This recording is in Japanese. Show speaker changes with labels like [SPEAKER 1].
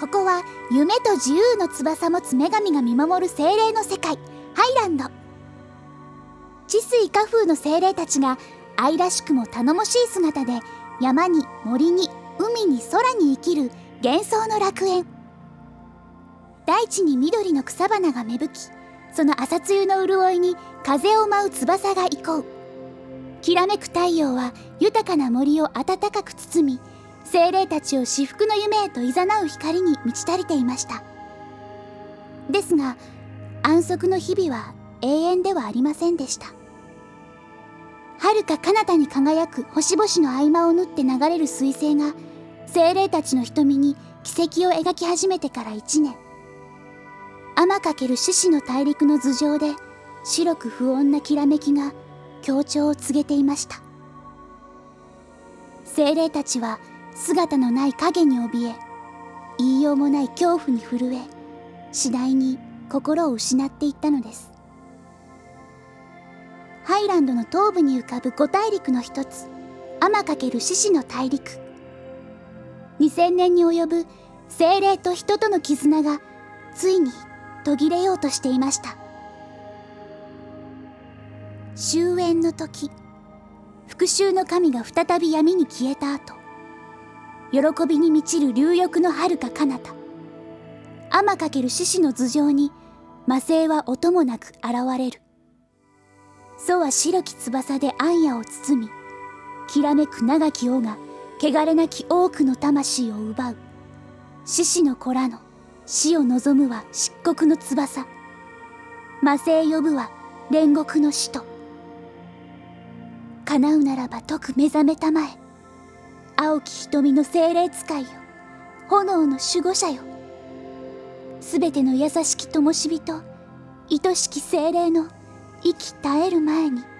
[SPEAKER 1] ここは夢と自由の翼持つ女神が見守る精霊の世界、ハイランド。治水花風の精霊たちが愛らしくも頼もしい姿で山に森に海に空に生きる幻想の楽園。大地に緑の草花が芽吹き、その朝露の潤いに風を舞う翼が憩う。きらめく太陽は豊かな森を暖かく包み、精霊たちを至福の夢へと誘う光に満ち足りていました。ですが安息の日々は永遠ではありませんでした。遥か彼方に輝く星々の合間を縫って流れる彗星が精霊たちの瞳に奇跡を描き始めてから1年。天×獅子の大陸の頭上で白く不穏なきらめきが強調を告げていました。精霊たちは姿のない影に怯え、言いようもない恐怖に震え、次第に心を失っていったのです。ハイランドの東部に浮かぶ五大陸の一つ、天×獅子の大陸。2000年に及ぶ精霊と人との絆がついに途切れようとしていました。終焉の時、復讐の神が再び闇に消えた後、喜びに満ちる龍翼の遥か彼方、天×獅子の頭上に魔星は音もなく現れる。楚は白き翼で暗夜を包み、きらめく長き尾が汚れなき多くの魂を奪う。獅子の子らの死を望むは漆黒の翼、魔星呼ぶは煉獄の使徒。叶うならば解く目覚めたまえ、青き瞳の精霊使いよ、炎の守護者よ。すべての優しき灯火と愛しき精霊の息絶える前に、